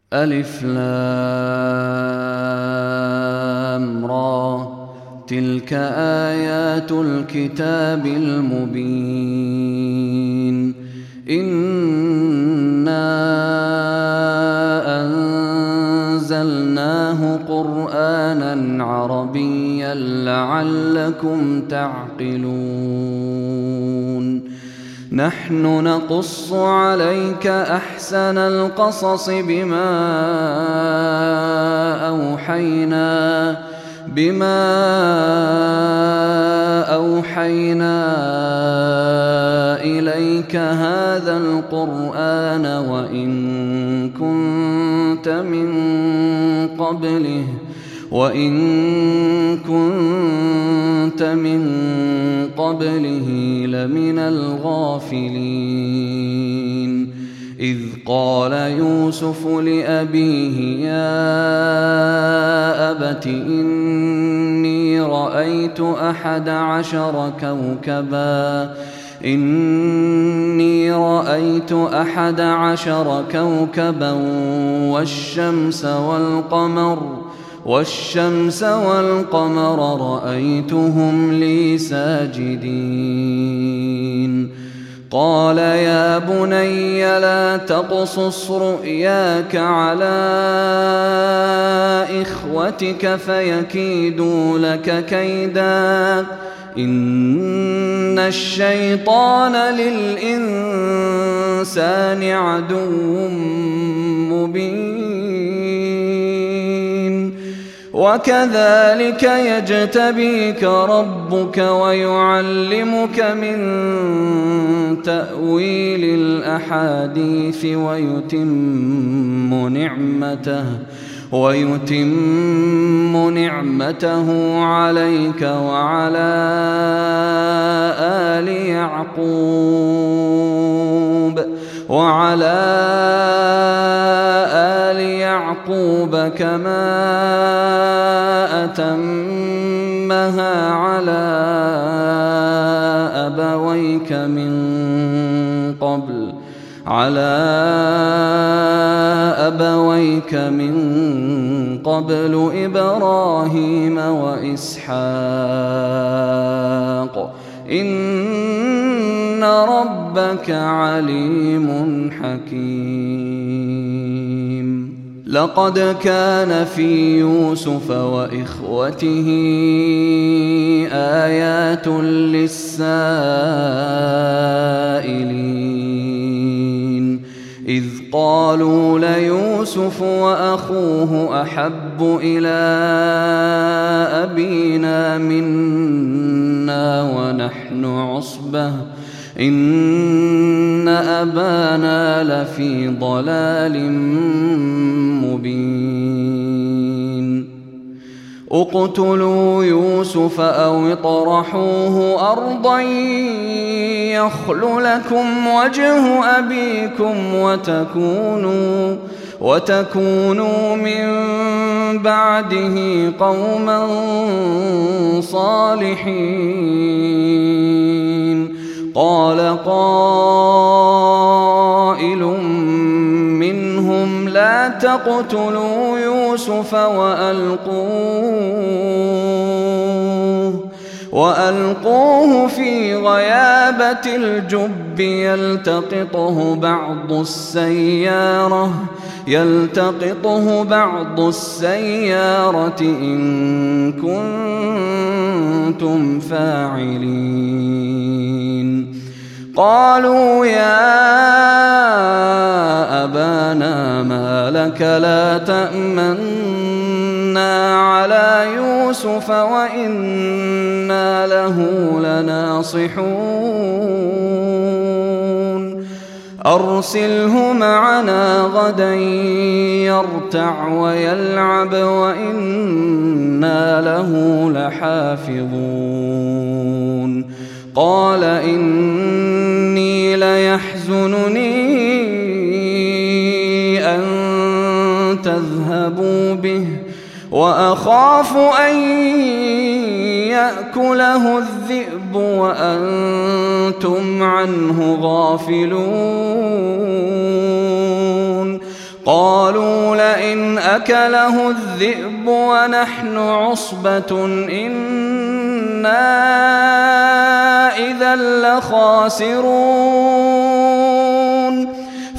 ألف لام را، تلك آيات الكتاب المبين. إنا أنزلناه قرآنا عربيا لعلكم تعقلون. نحن نقص عليك أحسن القصص بما أوحينا إليك هذا القرآن وإن كنت من قبله لمن الغافلين. إذ قال يوسف لأبيه يا أبت إني رأيت 11 كوكبا والشمس والقمر رأيتهم لي ساجدين. قال يا بني لا تقصص رؤياك على إخوتك فيكيدوا لك كيدا، إن الشيطان للإنسان عدو مبين. وكذلك يجتبيك ربك ويعلمك من تأويل الأحاديث ويتم نعمته عليك وعلى آل يعقوب كما أتمها على أبويك من قبل إبراهيم وإسحاق، إن ربك عليم حكيم. لقد كان في يوسف وإخوته آيات للسائلين، إذ قالوا ليوسف وأخوه أحب إلى أبينا منا ونحن عصبة إن أبانا لفي ضلال مبين. اقتلوا يوسف أو اطرحوه أرضا يخل لكم وجه أبيكم وتكونوا من بعده قوما صالحين. قال قائل منهم لا تقتلوا يوسف وألقوه في غيابة الجب يلتقطه بعض السيارة إن كنتم فاعلين. قالوا يا أبانا ما لك لا تأمنا على يوسف وإنا له لناصحون. أرسله معنا غدا يرتع ويلعب وإنا له لحافظون. قال إني ليحزنني أن تذهبوا به وأخاف أن يأكله الذئب وأنتم عنه غافلون. قالوا لئن أكله الذئب ونحن عصبة إنا إذا لخاسرون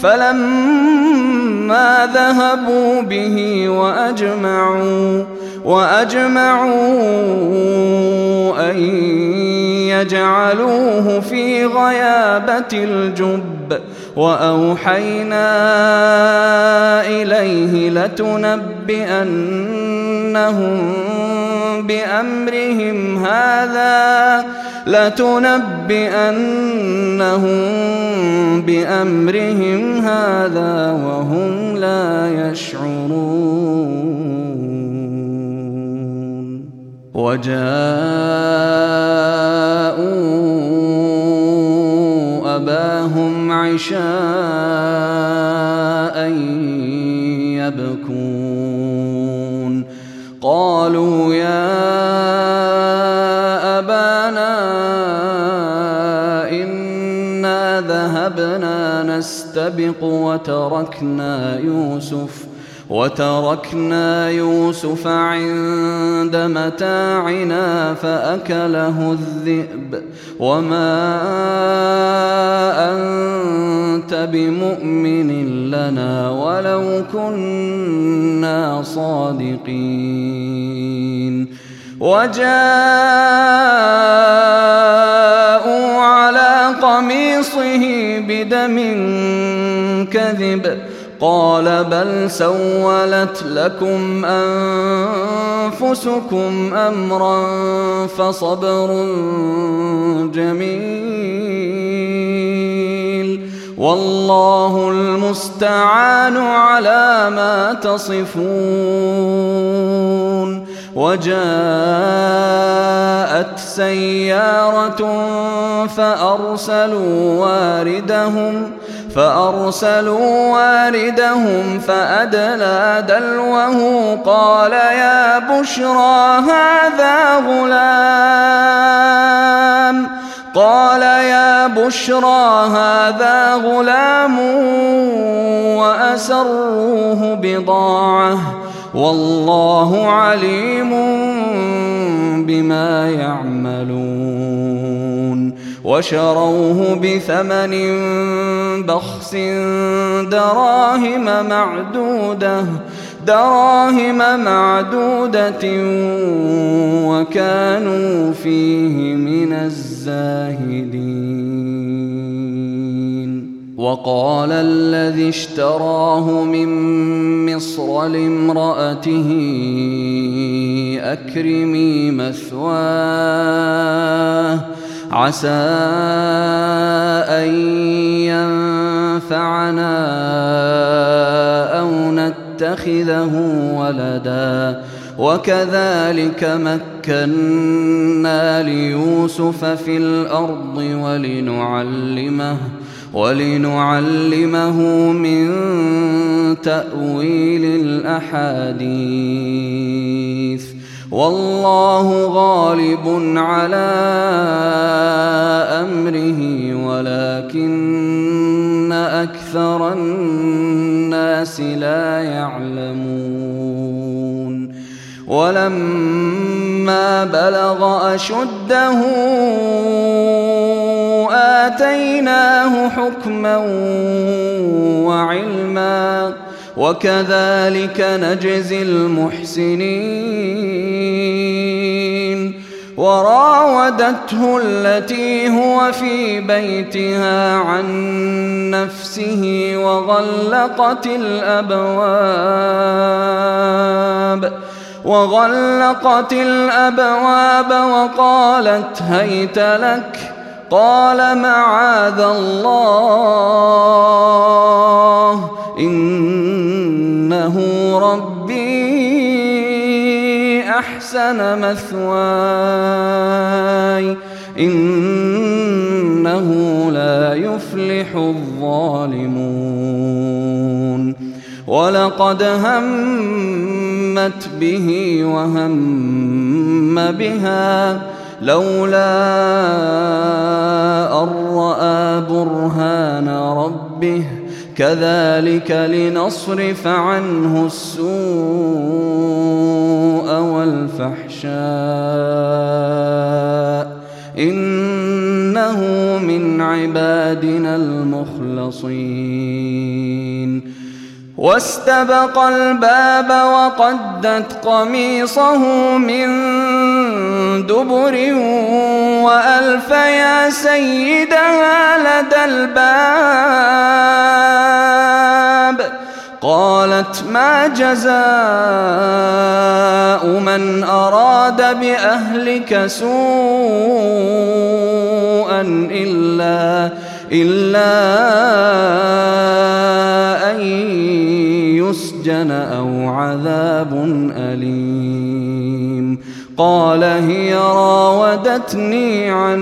فلما ذهبوا به وأجمعوا أن يجعلوه في غيابة الجب وأوحينا إليه لتنبئنهم بأمرهم هذا وهم لا يشعرون وجاءوا أباهم عشاء يبكون قالوا يا أبانا إنا ذهبنا نستبق وتركنا يوسف عند متاعنا فأكله الذئب وما أنت بمؤمن لنا ولو كنا صادقين وجاءوا على قميصه بدم كذب قال بل سولت لكم أنفسكم أمرا فصبر جميل والله المستعان على ما تصفون وجاءت سيارة فأرسلوا واردهم فأدلى دلوه قال يا بشرى هذا غلام وأسروه بضاعة والله عليم بما يعملون وشروه بثمن بخس دراهم معدودة وكانوا فيه من الزاهدين وقال الذي اشتراه من مصر لامرأته أكرمي مثواه عسى أن ينفعنا أو نتخذه ولدا وكذلك مكنا ليوسف في الأرض ولنعلمه من تأويل الأحاديث والله غالب على أمره ولكن أكثر الناس لا يعلمون ولما بلغ أشده آتيناه حكما وعلما وكذلك نجزي المحسنين وراودته التي هو في بيتها عن نفسه وغلقت الأبواب وقالت هيت لك قال معاذ الله إنه ربي أحسن مثواي إنه لا يفلح الظالمون ولقد همت به وهم بها لولا أن رأى برهان ربه كذلك لنصرف عنه السوء والفحشاء إنه من عبادنا المخلصين واستبق الباب وقدت قميصه من دبر وألف يا سيدها لدى الباب قالت ما جزاء من أراد بأهلك سوءا إلا أن يسجن أو عذاب أليم قال هي راودتني عن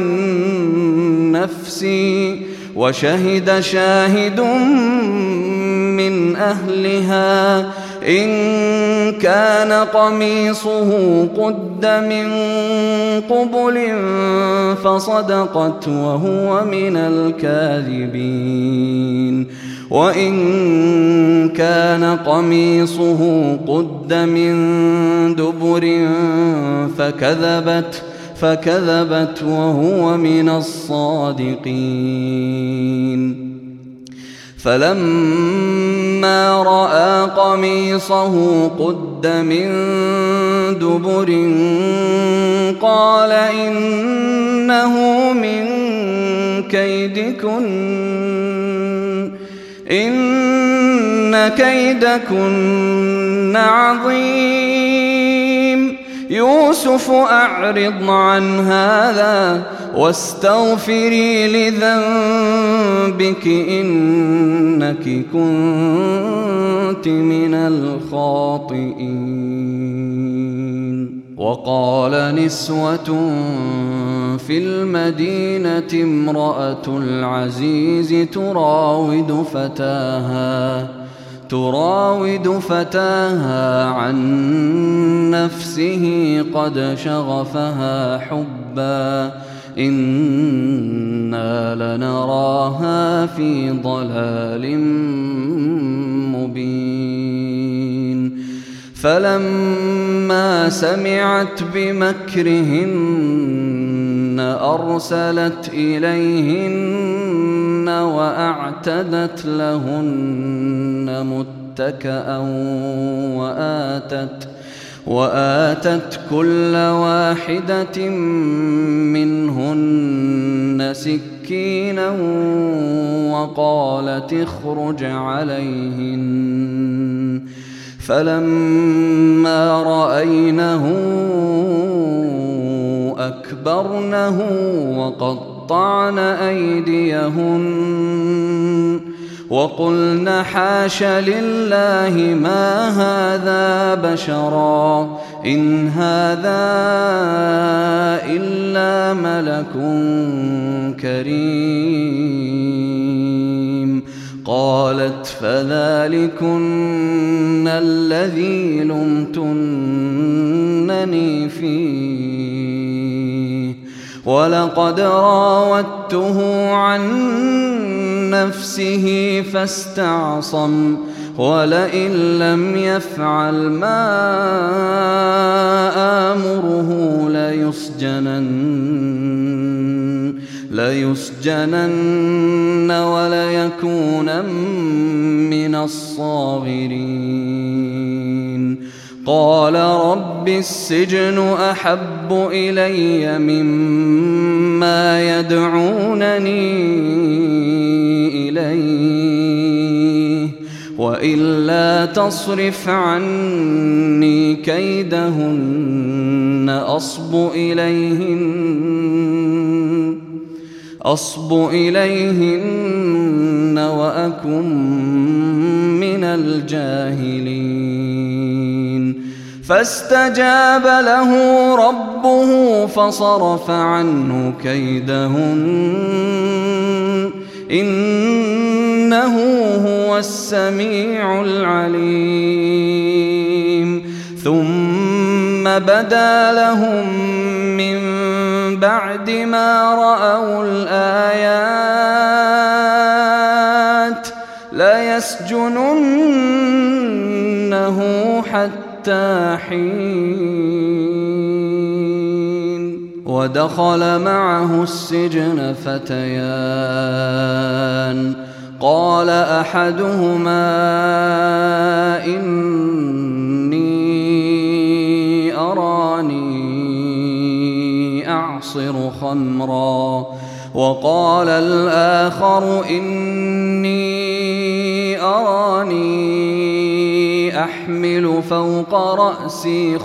نفسي وشهد شاهد من أهلها إن كان قميصه قد من قبل فصدقت وهو من الكاذبين وإن كان قميصه قد من دبر فكذبت وهو من الصادقين فلما رأى قميصه قد من دبر قال إنه من كيدكن إن كيدكن عظيم يوسف أعرض عن هذا واستغفري لذنبك إنك كنت من الخاطئين وقال نسوة في المدينة امرأة العزيز تراود فتاها عن نفسه قد شغفها حبا إنا لنراها في ضلال مبين فلما سمعت بمكرهن أرسلت إليهن وأعتدت لهن متكأ وآتت كل واحدة منهن سكينا وقالت اخرج عليهن فلما رأينه أكبرنه وقطعن أيديهن وقلن حاش لله ما هذا بشرا إن هذا إلا ملك كريم قالت فذلكن الذي لمتنني فيه ولقد راودته عن نفسه فاستعصم ولئن لم يفعل ما آمره ليسجنن وليكون من الصاغرين قال رب السجن أحب إلي مما يدعونني إليه وإلا تصرف عني كيدهن أصب إليهن وأكن من الجاهلين فاستجاب له ربه فصرف عنه كيدهن إنه هو السميع العليم ثم بدا لهم من بعد ما رأوا الآيات ليسجننه حتى حين. ودخل معه السجن فتيان، قال أحدهما إني أراني أعصر خمرا، وقال الآخر إني أراني أحمل فوق رأسي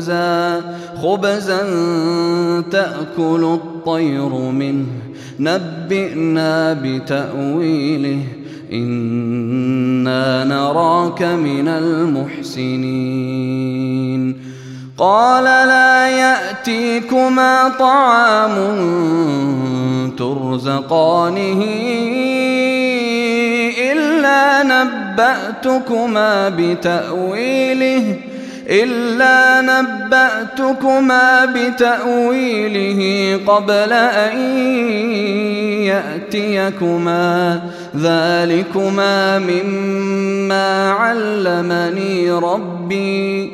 خبزا تأكل الطير منه، نبئنا بتأويله إنا نراك من المحسنين. قال لا يأتيكما طعام ترزقانه إلا نبأتكما بتأويله قبل أن يأتيكما، ذلكما مما علمني ربي،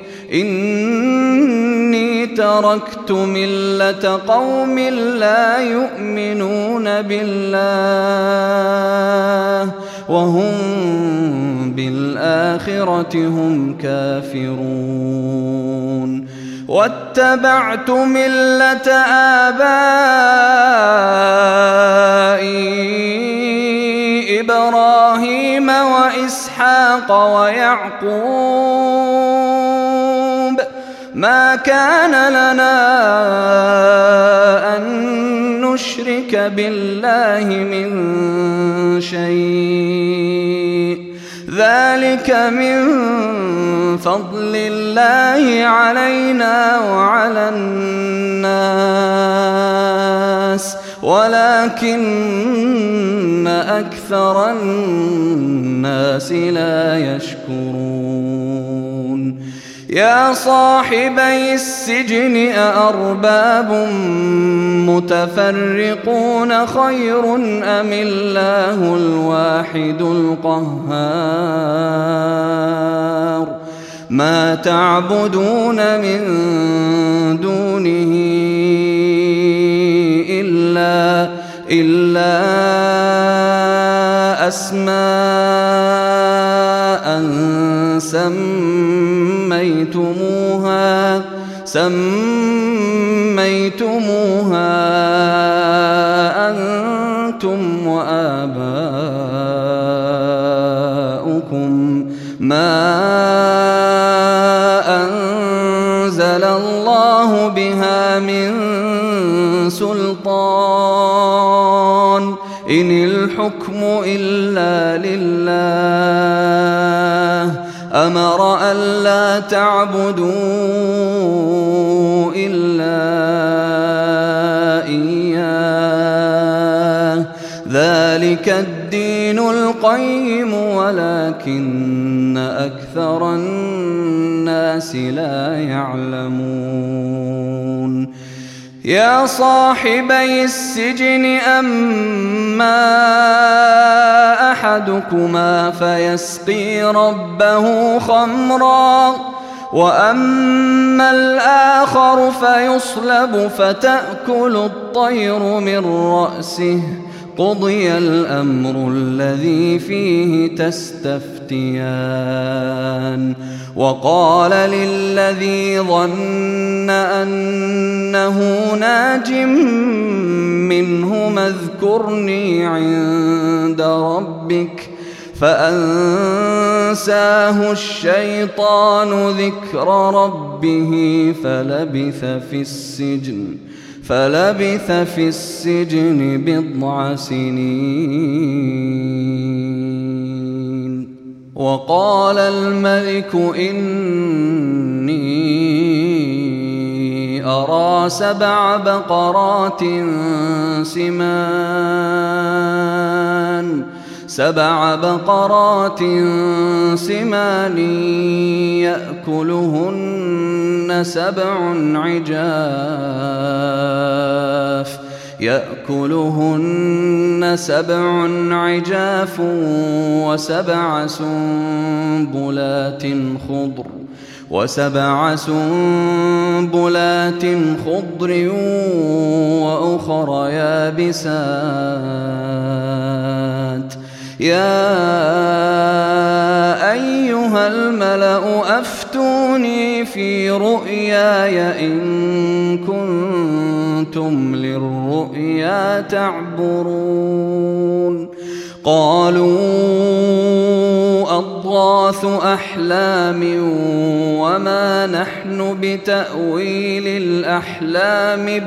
إني تركت ملة قوم لا يؤمنون بالله وهم بالآخرة هم كافرون. واتبعت ملة آبائي إبراهيم وإسحاق ويعقوب، ما كان لنا أن نشرك بالله من شيء، ذلك من فضل الله علينا وعلى الناس ولكن أكثر الناس لا يشكرون. يا صاحبي السجن أأرباب متفرقون خير أم الله الواحد القهار؟ ما تعبدون من دونه إلا أسماء سميتموها أنتم وآباؤكم ما أنزل الله بها من سلطان، إن الحكم إلا لله، أمر ألا تعبدوا إلا إياه، ذلك الدين القيم ولكن أكثر الناس لا يعلمون. يا صاحبي السجن أما أحدكما فيسقي ربه خمرا، وأما الآخر فيصلب فتأكل الطير من رأسه، قضي الأمر الذي فيه تستفتيان. وقال للذي ظن أنه ناج منهما اذكرني عند ربك، فأنساه الشيطان ذكر ربه فلبث في السجن بضع سنين. وقال الملك إني أرى 7 بقرات سمان يأكلهن 7 عجاف، يأكلهن 7 عجاف وسبع سنبلات خضر وأخر يابسات يا أيها الملأ أفتوني في رؤياي إن كنتم للرؤيا تعبرون قالوا أضغاث أحلام وما نحن بتأويل الأحلام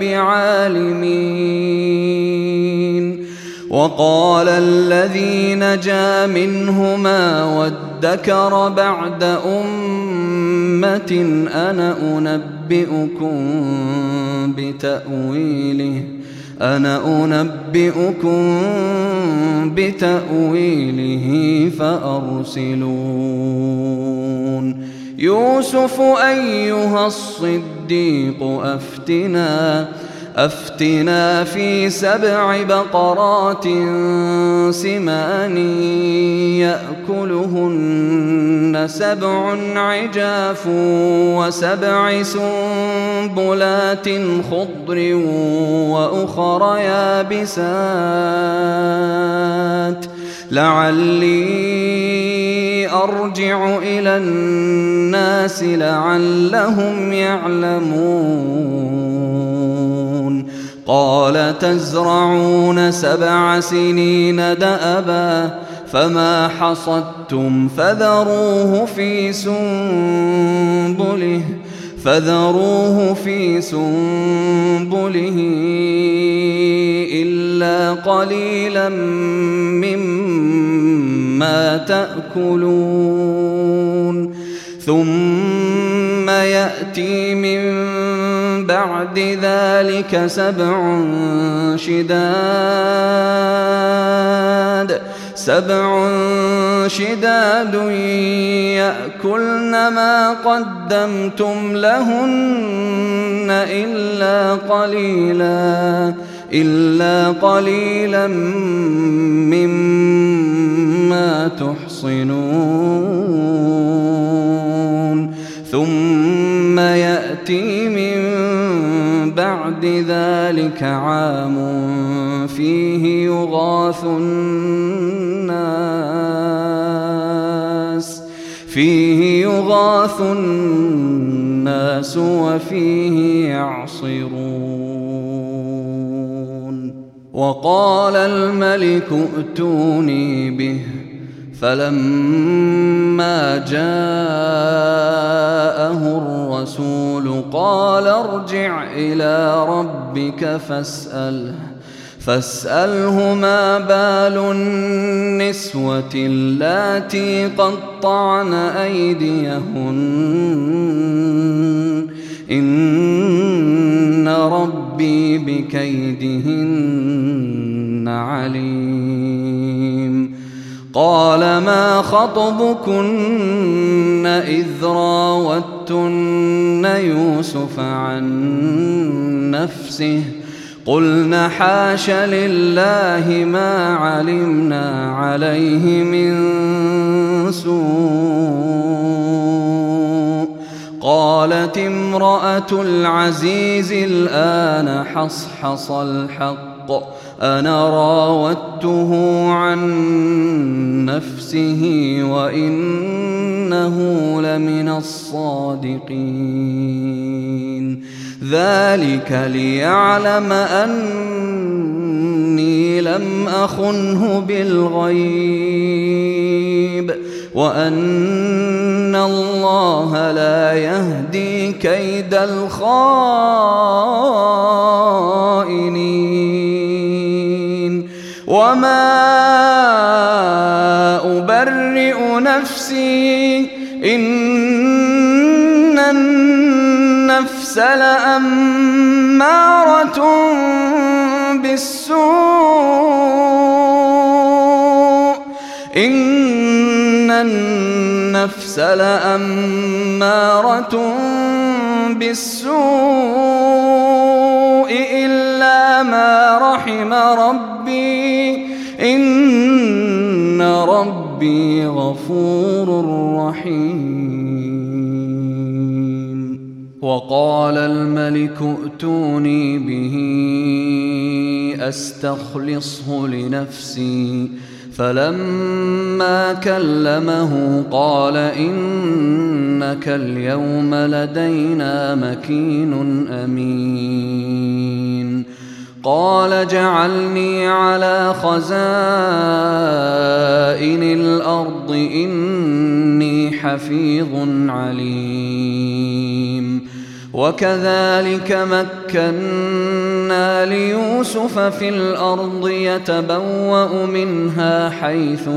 بعالمين وقال الذي نجا منهما وادكر بعد أمة أنا أنبئكم بتأويله فأرسلون يوسف أيها الصديق أفتنا في 7 بقرات سمان يأكلهن 7 عجاف و7 سنبلات خضر وأخر يابسات لعلي أرجع إلى الناس لعلهم يعلمون قال تزرعون 7 سنين دأبا فما حصدتم فذروه في سنبله إلا قليلا مما تأكلون ثم يأتي من بعد ذلك 7 شداد يأكلن ما قدمتم لهن إلا قليلا مما تحصنون ثم يأتي من بعد ذلك عام فيه يغاث الناس وفيه يعصرون وقال الملك ائتوني به فلما جاءه الرسول قال ارجع إلى ربك فاسأله ما بال النسوة اللاتي قطعن أيديهن إن ربي بكيدهن عليم قال ما خطبكن إذ راوتن يوسف عن نفسه قلنا حاش لله ما علمنا عليه من سوء قالت امرأة العزيز الآن حصحص الحق أنا راودته عن نفسه وإنه لمن الصادقين ذلك ليعلم أني لم أخنه بالغيب وأن الله لا يهدي كيد الخائنين وما أبرئ نفسي إن النفس لأمارة بالسوء إن النفس لأمارة بالسوء إلا ما رحم ربي إن ربي غفور رحيم. وقال الملك ائتوني به أستخلصه لنفسي فلما كلمه قال إنك اليوم لدينا مكين أمين. قال اجعلني على خزائن الأرض إني حفيظ عليم. وكذلك مكنا ليوسف في الأرض يتبوأ منها حيث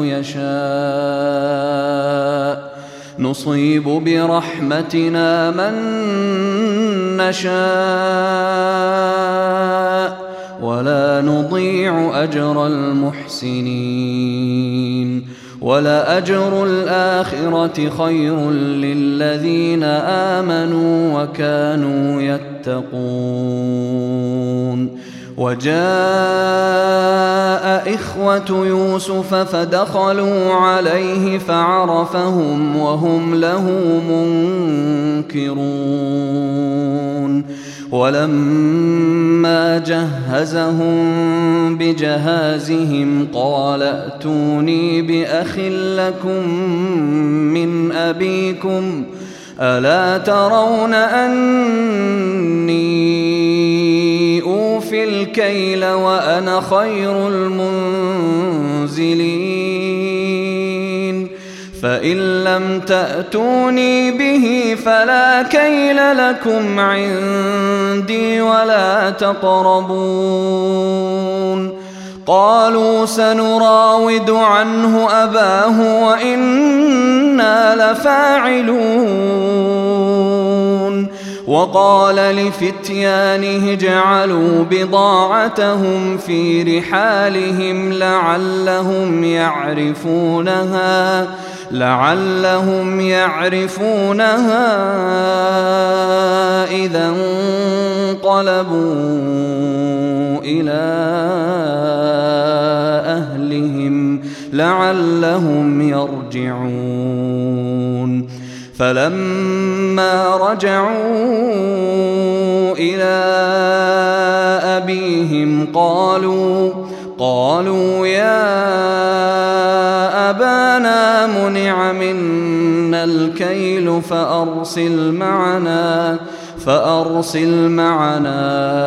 يشاء نصيب برحمتنا من نشاء ولا نضيع أجر المحسنين. ولأجر الآخرة خير للذين آمنوا وكانوا يتقون. وجاء إخوة يوسف فدخلوا عليه فعرفهم وهم له منكرون. ولما جهزهم بجهازهم قال ائتوني بأخ لكم من أبيكم ألا ترون أني أوفي الكيل وأنا خير المنزلين فإن لم تأتوني به فلا كيل لكم عندي ولا تقربون. قالوا سنراود عنه أباه وإنا لفاعلون. وقال لفتيانه اجعلوا بضاعتهم في رحالهم لعلهم يعرفونها إذا انقلبوا إلى أهلهم لعلهم يرجعون. فلما رجعوا إلى أبيهم قالوا يا أبانا منع منا الكيل فأرسل معنا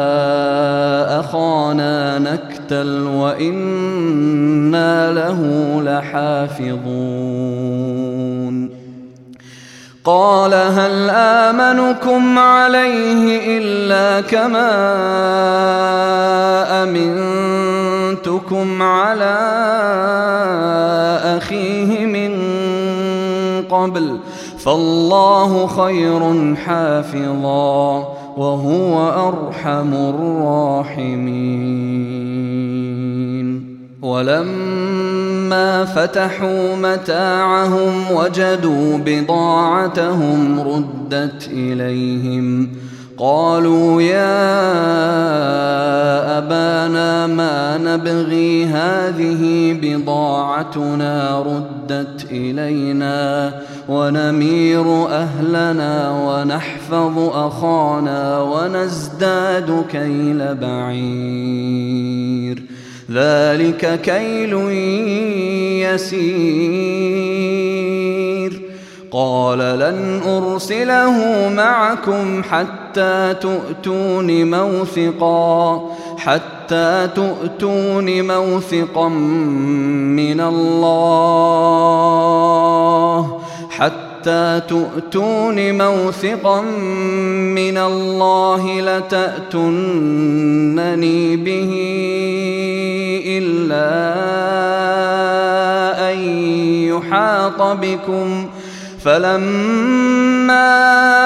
أخانا نكتل وإنا له لحافظون. قال هل آمنكم عليه إلا كما أمنتكم على أخيه من قبل فالله خير حافظا وهو أرحم الراحمين. ولما فتحوا متاعهم وجدوا بضاعتهم ردت إليهم قالوا يا أبانا ما نبغي هذه بضاعتنا ردت إلينا ونمير أهلنا ونحفظ أخانا ونزداد كيل بعير ذلك كيل يسير. قال لن أرسله معكم حتى تؤتون موثقا من الله لتأتونني به إلا أن يحاط بكم فلما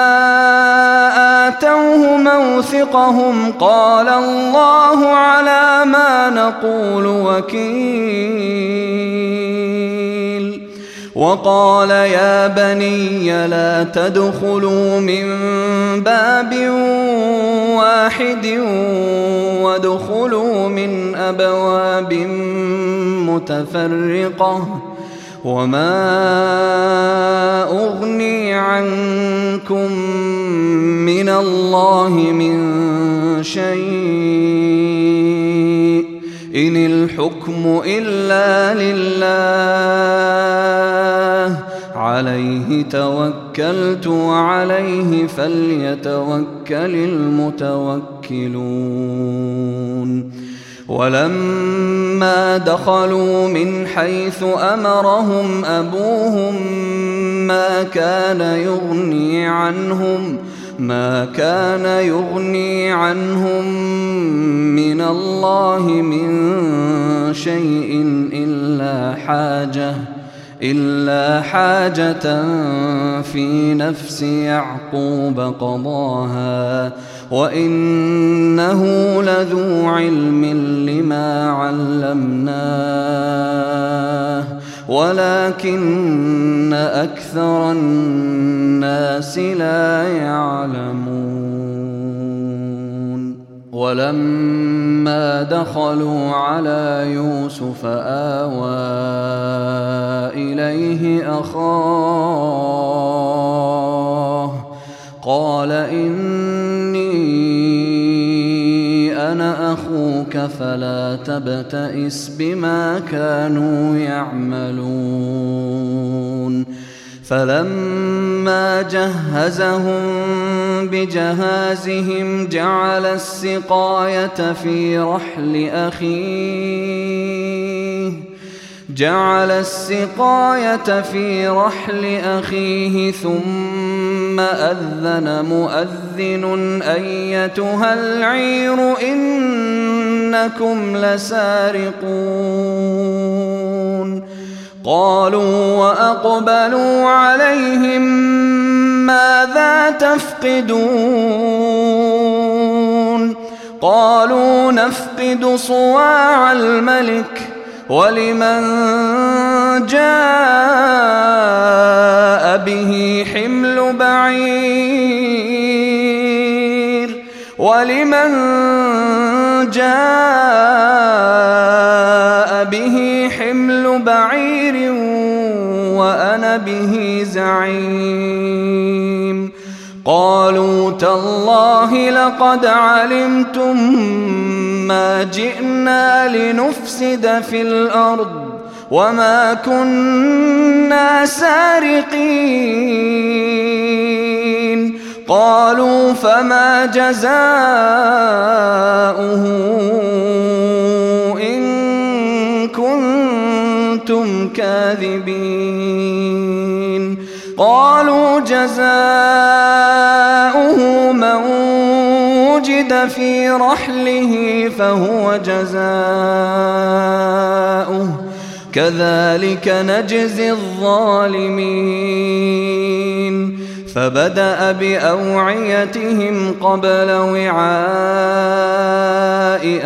آتوه موثقهم قال الله على ما نقول وكيل. وقال يا بني لا تدخلوا من باب واحد وادخلوا من أبواب متفرقة وما أغني عنكم من الله من شيء إن الحكم إلا لله عليه توكلت وعليه فليتوكل المتوكلون ولما دخلوا من حيث أمرهم أبوهم ما كان يغني عنهم من الله من شيء إلا حاجة في نفس يعقوب قضاها وإنه لذو علم لما علمناه ولكن أكثر الناس لا يعلمون ولما دخلوا على يوسف آوى إليه أخاه قال إني أنا أخوك فلا تبتئس بما كانوا يعملون فلما جهزهم بجهازهم جعل السقاية في رحل أخيه ثم أذن مؤذن أيتها العير إنكم لسارقون قالوا وأقبلوا عليهم ماذا تفقدون قالوا نفقد صواع الملك ولمن جاء به حمل بعير وأنا به زعيم قالوا تالله لقد علمتم ما جئنا لنفسد في الأرض وما كنا سارقين قالوا فما جزاؤه إن كنتم كاذبين قالوا جزاؤه من وجد في رحله فهو جزاؤه كذلك نجزي الظالمين فبدأ بأوعيتهم قبل وعاء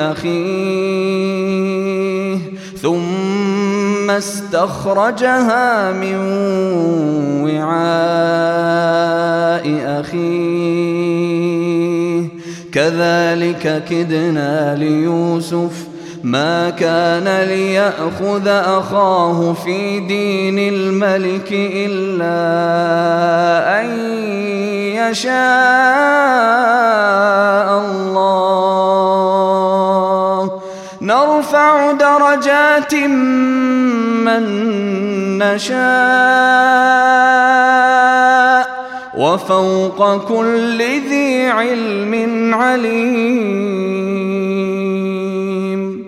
أخيه ثم استخرجها من وعاء أخيه كذلك كدنا ليوسف ما كان ليأخذ أخاه في دين الملك إلا أن يشاء الله نرفع درجات من نشاء وفوق كل ذي علم عليم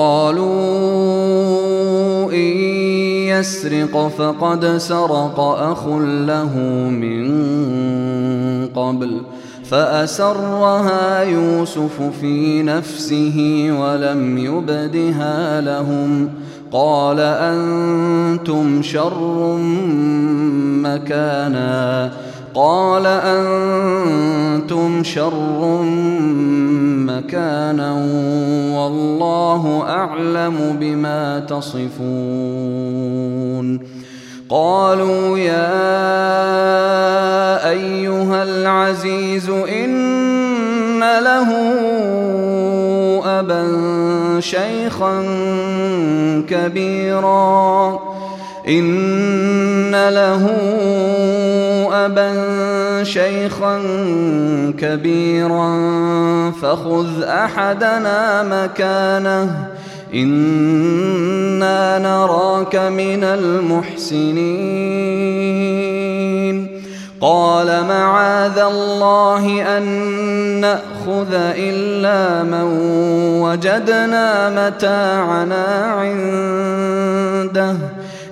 قالوا إن يسرق فقد سرق أخ له من قبل فأسرها يوسف في نفسه ولم يبدها لهم قال أنتم شر مكانا والله أعلم بما تصفون قالوا يا أيها العزيز إن له أبا شيخا كبيرا فخذ أحدنا مكانه إنا نراك من المحسنين قال معاذ الله أن نأخذ إلا من وجدنا متاعنا عنده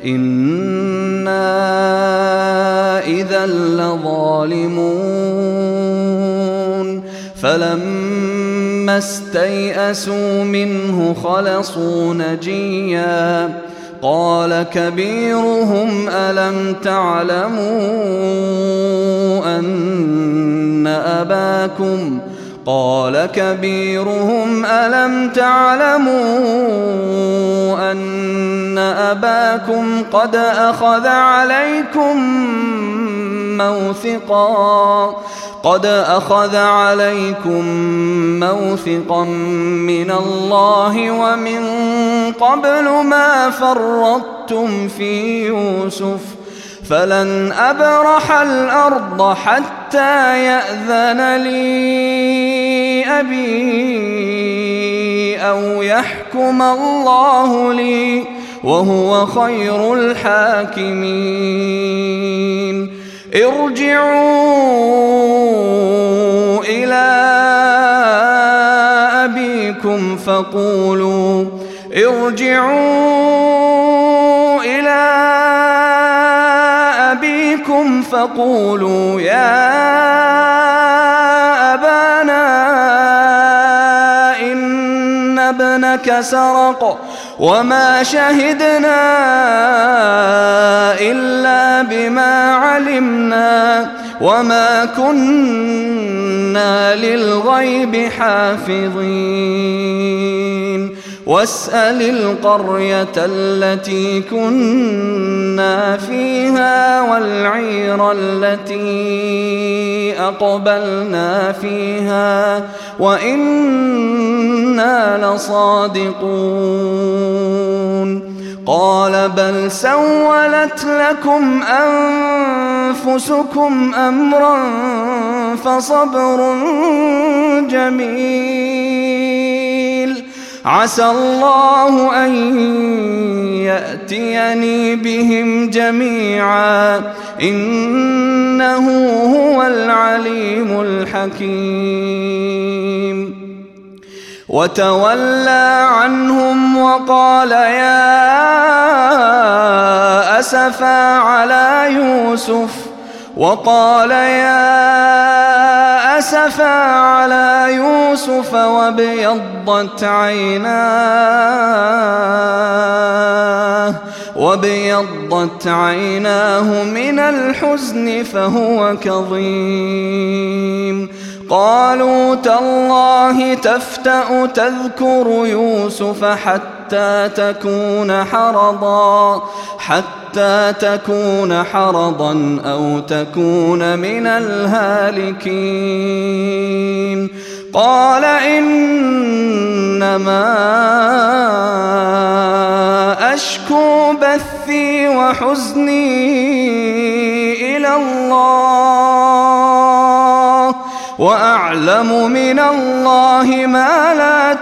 إنا إذا لظالمون فلما استيئسوا منه خلصوا نجيا قال كبيرهم ألم تعلموا أن أباكم قد أخذ عليكم موثقا من الله ومن قبل ما فرطتم في يوسف فلن أبرح الأرض حتى يأذن لي أبي أو يحكم الله لي وهو خير الحاكمين ارجعوا إلى أبيكم فقولوا يا أبانا إن ابنك سرق وما شهدنا إلا بما علمنا وما كنا للغيب حافظين واسأل القرية التي كنا فيها والعير التي أقبلنا فيها وإنا لصادقون قال بل سولت لكم أنفسكم أمرا فصبر جميل عسى الله أن يأتيني بهم جميعا إنه هو العليم الحكيم وتولى عنهم وقال يا أسفا على يوسف وابيضت عيناه من الحزن فهو كظيم قالوا تالله تفتأ تذكر يوسف حتى تكون حرضا أو تكون من الهالكين قال إنما أشكو بثي وحزني إلى الله وأعلم من الله ما لا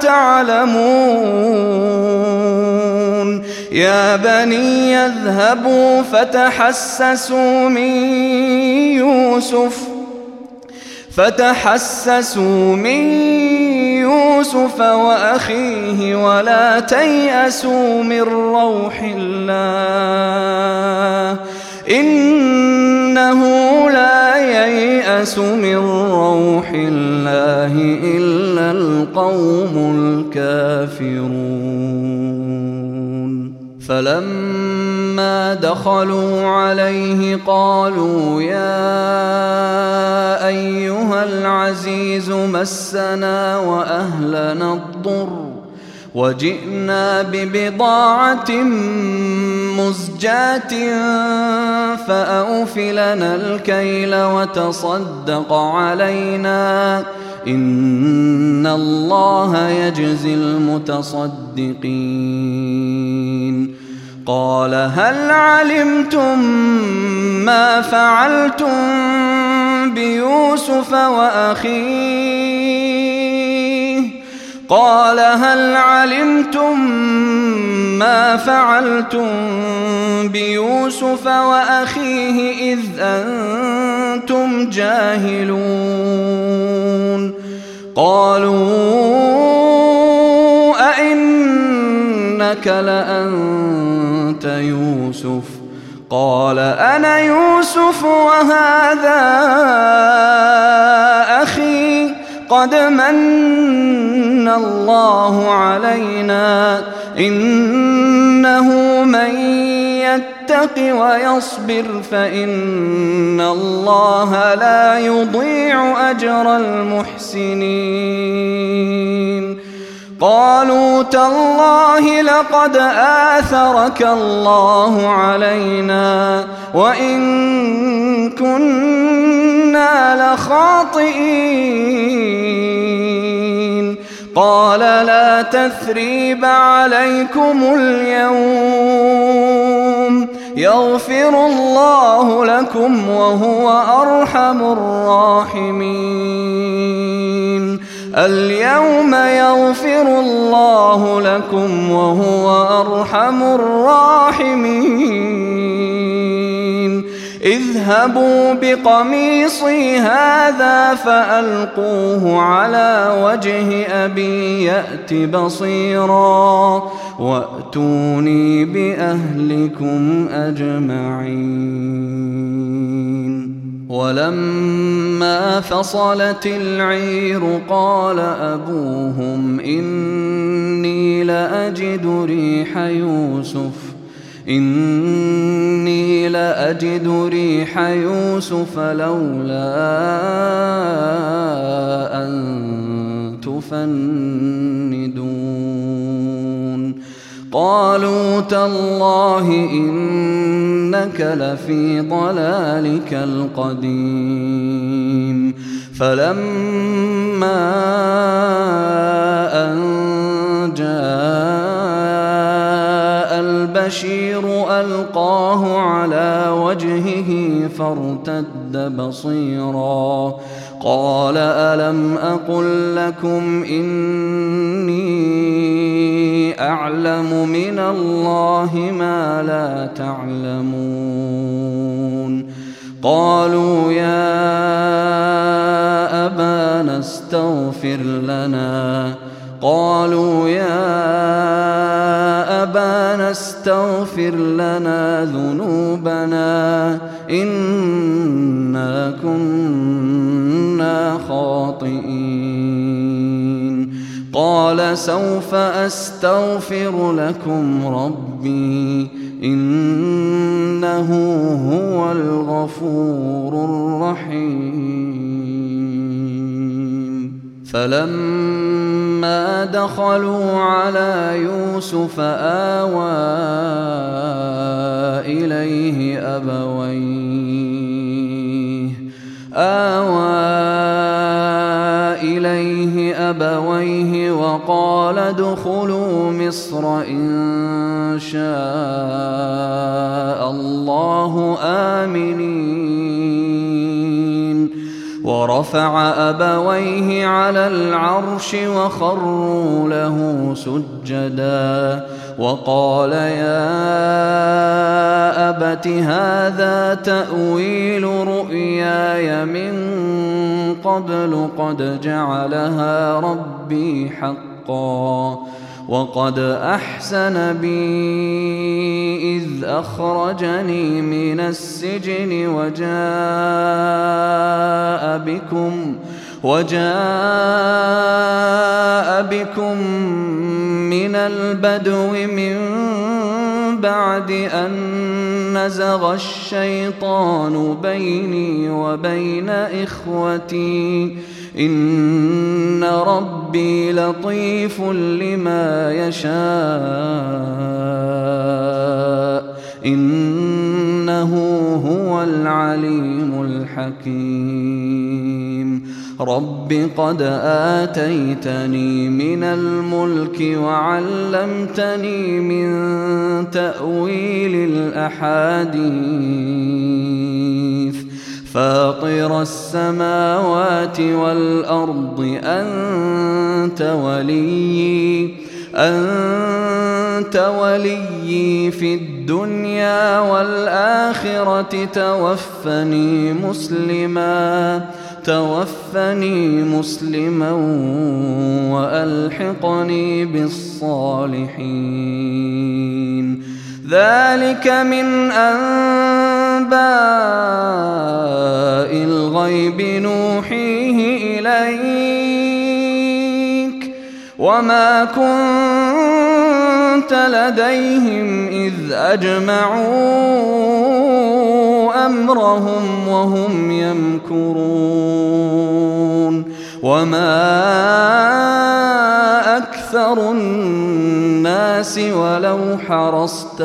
تعلمون يا بني اذهبوا فتحسسوا من يوسف وأخيه ولا تيأسوا من روح الله إنه لا ييأس من روح الله إلا القوم الكافرون فلما دخلوا عليه قالوا يا أيها العزيز مسنا وأهلنا الضر وجئنا ببضاعة مزجاة فأوف لنا الكيل وتصدق علينا إن الله يجزي المتصدقين. قال هل علمتم ما فعلتم بيوسف وأخيه؟ قال هل علمتم ما فعلتم بيوسف وأخيه إذ أنتم جاهلون؟ قالوا أئنك لأنت يوسف؟ قال أنا يوسف وهذا أخي قد من الله علينا إنه من يتق ويصبر فإن الله لا يضيع أجر المحسنين. قالوا تالله لقد آثرك الله علينا وإن كنا لخاطئين. قال لا تثريب عليكم اليوم يغفر الله لكم وهو أرحم الراحمين. اليوم يغفر الله لكم وهو أرحم الراحمين. اذهبوا بقميصي هذا فألقوه على وجه أبي يأت بصيرا وأتوني بأهلكم أجمعين. ولما فصلت العير قال أبوهم إني لأجد ريح يوسف لولا أن تفندون. قالوا تالله إنك لفي ضلالك القديم. فلما أن جاء البشير ألقاه على وجهه فارتد بصيرا قال ألم أقل لكم إني أعلم من الله ما لا تعلمون. قالوا يا أبانا استغفر لنا ذنوبنا إنا كنا خاطئين. قال سوف أستغفر لكم ربي إنه هو الغفور الرحيم. فلما دخلوا على يوسف آوى إليه أبويه وقال ادخلوا مصر إن شاء الله آمنين. ورفع أبويه على العرش وخروا له سجدا وقال يا أبت هذا تأويل رؤياي من قبل قد جعلها ربي حقا وقد أحسن بي إذ أخرجني من السجن وجاء بكم من البدو من بعد أن نزغ الشيطان بيني وبين إخوتي إن ربي لطيف لما يشاء إنه هو العليم الحكيم رب قد آتيتني من الملك وعلمتني من تأويل الأحاديث فاطر السماوات والأرض أنت وليي في الدنيا والآخرة توفني مسلما وألحقني بالصالحين ذلك من أنباء الغيب نوحيه إليك وما كنت لديهم إذ أجمعوا أمرهم وهم يمكرون وما أكثر الناس ولو حرصت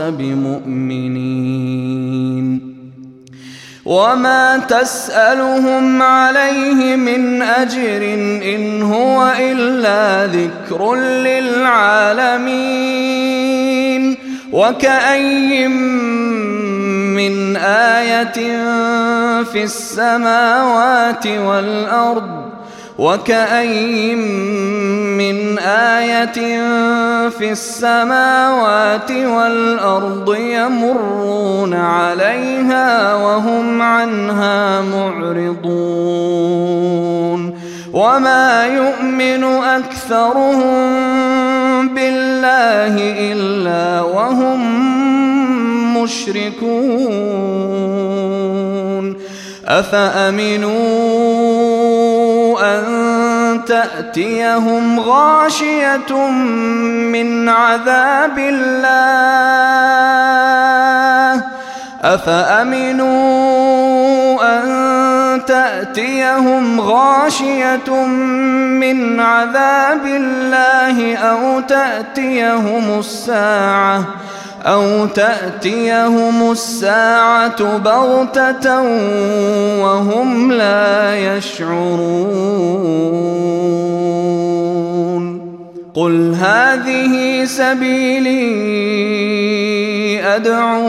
بمؤمنين وما تسألهم عليه من أجر إن هو إلا ذكر للعالمين وكأي من آية في السماوات والأرض وكأي من آية في السماوات والأرض يمرون عليها وهم عنها معرضون وما يؤمن أكثرهم بالله إلا وهم مشركون أفأمنوا أن تأتيهم غاشية من عذاب الله أفأمنوا أن تأتيهم غاشية من عذاب الله أو تأتيهم الساعة بغتة وهم لا يشعرون قل هذه سبيلي أدعو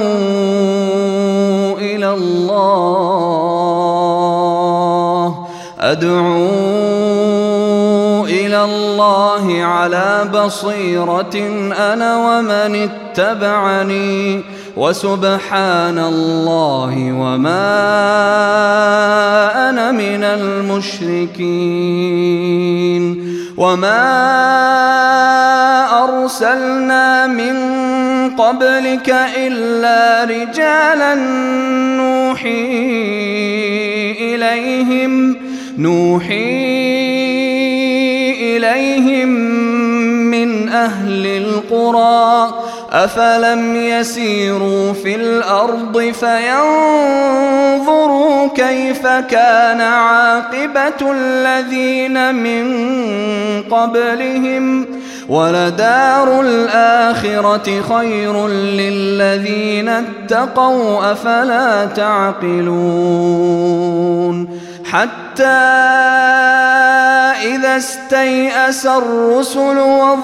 إلى الله على بصيرة أنا ومن اتبعني وسبحان الله وما أنا من المشركين وما أرسلنا من قبلك إلا رجالا نوحي إليهم من أهل القرى أفلم يسيروا في الأرض فينظروا كيف كان عاقبة الذين من قبلهم ولدار الآخرة خير للذين اتقوا أفلا تعقلون حتى إذا استيأس الرسل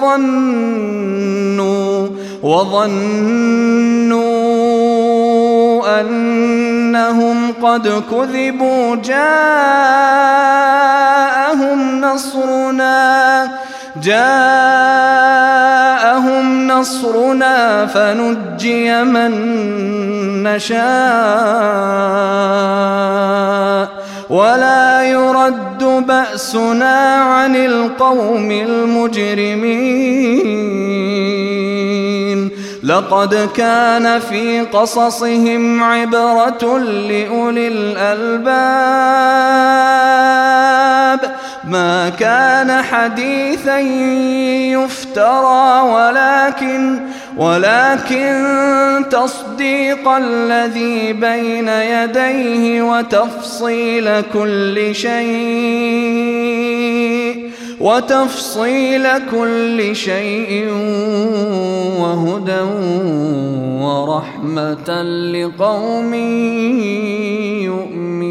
وظنوا أنهم قد كذبوا جاءهم نصرنا فنجي من نشاء ولا يرد بأسنا عن القوم المجرمين لقد كان في قصصهم عبرة لأولي الألباب ما كان حديثا يفترى ولكن تصديق الذي بين يديه وتفصيل كل شيء وهدى ورحمة لقوم يؤمنون.